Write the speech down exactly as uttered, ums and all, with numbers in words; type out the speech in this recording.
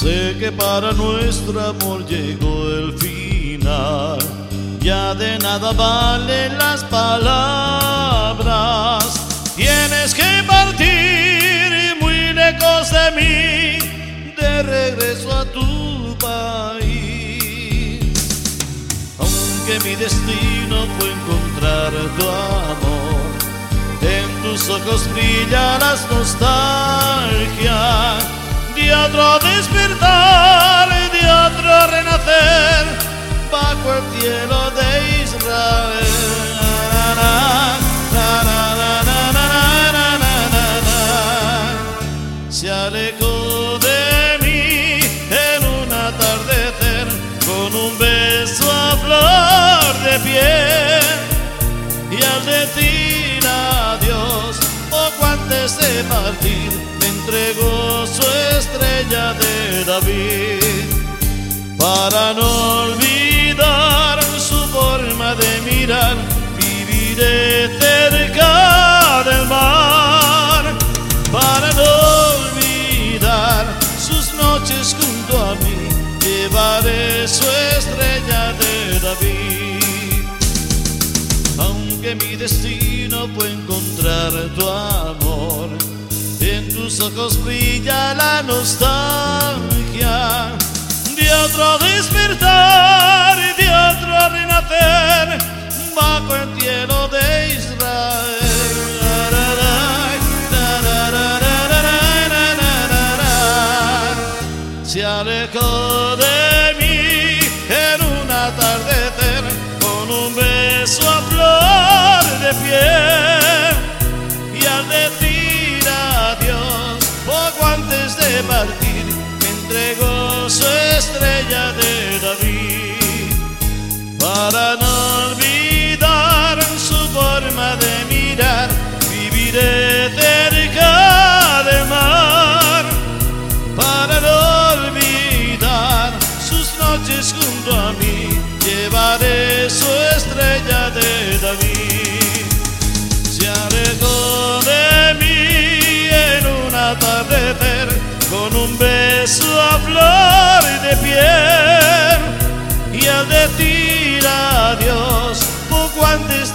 Sé que para nuestro amor llegó el final. Ya de nada valen las palabras. Tienes que partir muy lejos de mí, de regreso a tu país. Aunque mi destino fue encontrar tu amor, en tus ojos brilla la nostalgia de otro despertar, de otro renacer bajo el cielo de Israel. Se alejó de mí en un atardecer con un beso a flor de piel, y al decir adiós poco antes de partir me entregó su estrella de David. Para no olvidar su forma de mirar, viviré cerca del mar. Para no olvidar sus noches junto a mí, llevaré su estrella de David. Aunque mi destino fue encontrar tu amor, en tus ojos brilla la nostalgia de otro despertar, de otro renacer bajo el cielo de Israel. Se alejó de mí en un atardecer con un beso a flor de piel, y al decir adiós poco antes de partir me entregó su estrella de David. Para no olvidar su forma de mirar, viviré cerca del mar. Para no olvidar sus noches junto a mí, llevaré su estrella de David. Se alejó de mí en un atardecer con un beso a flor de piel, y al decir adiós poco antes